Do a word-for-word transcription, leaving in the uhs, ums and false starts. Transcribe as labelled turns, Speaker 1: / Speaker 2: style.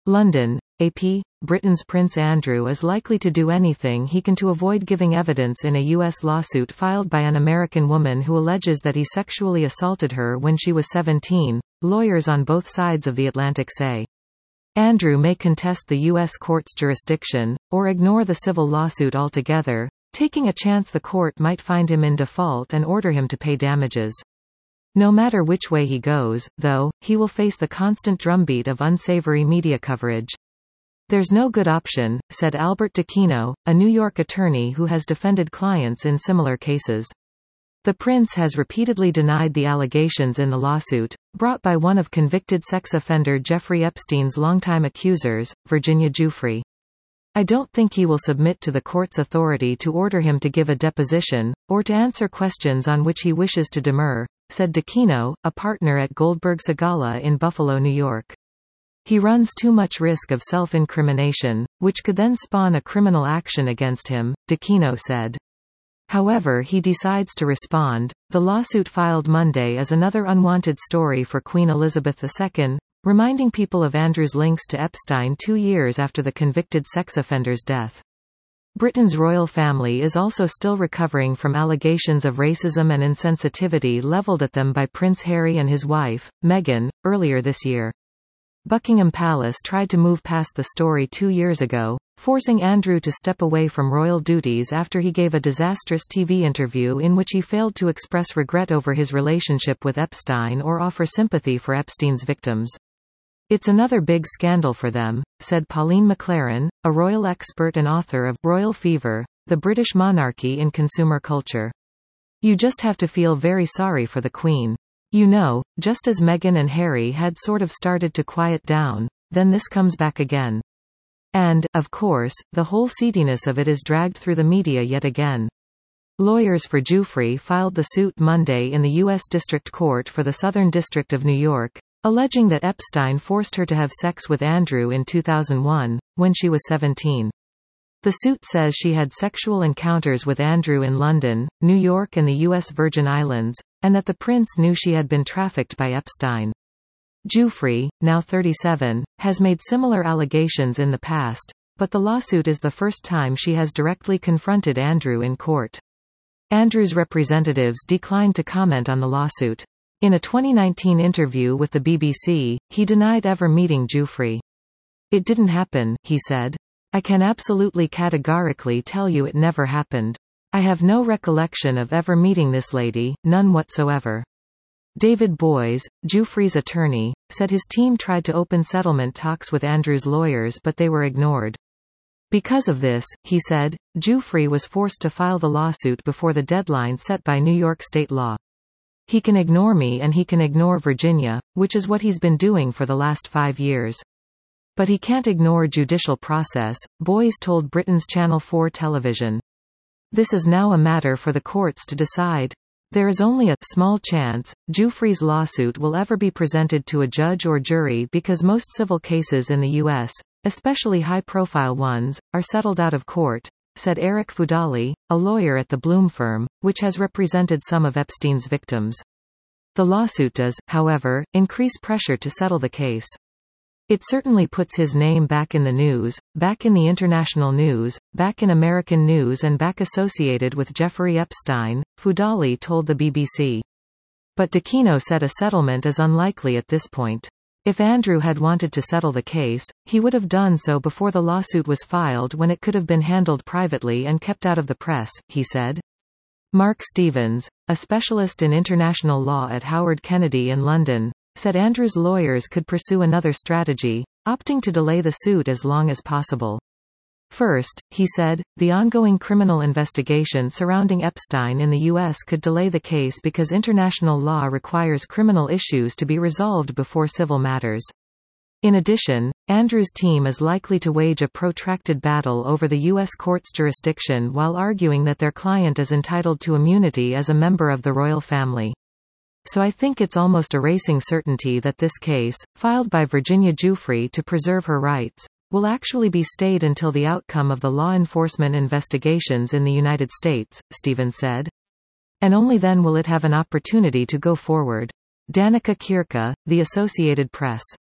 Speaker 1: London, A P. Britain's Prince Andrew is likely to do anything he can to avoid giving evidence in a U S lawsuit filed by an American woman who alleges that he sexually assaulted her when she was seventeen, lawyers on both sides of the Atlantic say. Andrew may contest the U S court's jurisdiction, or ignore the civil lawsuit altogether, taking a chance the court might find him in default and order him to pay damages. No matter which way he goes, though, he will face the constant drumbeat of unsavory media coverage. There's no good option, said Albert Dacchino, a New York attorney who has defended clients in similar cases. The prince has repeatedly denied the allegations in the lawsuit, brought by one of convicted sex offender Jeffrey Epstein's longtime accusers, Virginia Giuffre. I don't think he will submit to the court's authority to order him to give a deposition, or to answer questions on which he wishes to demur, said Dacchino, a partner at Goldberg Segalla in Buffalo, New York. He runs too much risk of self-incrimination, which could then spawn a criminal action against him, Dacchino said. However, he decides to respond. The lawsuit filed Monday is another unwanted story for Queen Elizabeth the Second, reminding people of Andrew's links to Epstein two years after the convicted sex offender's death. Britain's royal family is also still recovering from allegations of racism and insensitivity leveled at them by Prince Harry and his wife, Meghan, earlier this year. Buckingham Palace tried to move past the story two years ago, forcing Andrew to step away from royal duties after he gave a disastrous T V interview in which he failed to express regret over his relationship with Epstein or offer sympathy for Epstein's victims. It's another big scandal for them, said Pauline McLaren, a royal expert and author of Royal Fever, The British Monarchy in Consumer Culture. You just have to feel very sorry for the Queen. You know, just as Meghan and Harry had sort of started to quiet down, then this comes back again. And, of course, the whole seediness of it is dragged through the media yet again. Lawyers for Giuffre filed the suit Monday in the U S District Court for the Southern District of New York, alleging that Epstein forced her to have sex with Andrew in two thousand one, when she was seventeen. The suit says she had sexual encounters with Andrew in London, New York and the U S Virgin Islands, and that the prince knew she had been trafficked by Epstein. Giuffre, now thirty-seven, has made similar allegations in the past, but the lawsuit is the first time she has directly confronted Andrew in court. Andrew's representatives declined to comment on the lawsuit. In a twenty nineteen interview with the B B C, he denied ever meeting Giuffre. It didn't happen, he said. I can absolutely categorically tell you it never happened. I have no recollection of ever meeting this lady, none whatsoever. David Boies, Giuffre's attorney, said his team tried to open settlement talks with Andrew's lawyers but they were ignored. Because of this, he said, Giuffre was forced to file the lawsuit before the deadline set by New York state law. He can ignore me and he can ignore Virginia, which is what he's been doing for the last five years. But he can't ignore judicial process, Boies told Britain's Channel four television. This is now a matter for the courts to decide. There is only a small chance Giuffre's lawsuit will ever be presented to a judge or jury because most civil cases in the U S, especially high-profile ones, are settled out of court, said Eric Fudali, a lawyer at the Bloom firm, which has represented some of Epstein's victims. The lawsuit does, however, increase pressure to settle the case. It certainly puts his name back in the news, back in the international news, back in American news and back associated with Jeffrey Epstein, Fudali told the B B C. But Dacchino said a settlement is unlikely at this point. If Andrew had wanted to settle the case, he would have done so before the lawsuit was filed when it could have been handled privately and kept out of the press, he said. Mark Stevens, a specialist in international law at Howard Kennedy in London, said Andrew's lawyers could pursue another strategy, opting to delay the suit as long as possible. First, he said, the ongoing criminal investigation surrounding Epstein in the U S could delay the case because international law requires criminal issues to be resolved before civil matters. In addition, Andrew's team is likely to wage a protracted battle over the U S court's jurisdiction while arguing that their client is entitled to immunity as a member of the royal family. So I think it's almost a racing certainty that this case, filed by Virginia Giuffre to preserve her rights, will actually be stayed until the outcome of the law enforcement investigations in the United States, Stevens said. And only then will it have an opportunity to go forward. Danica Kirka, The Associated Press.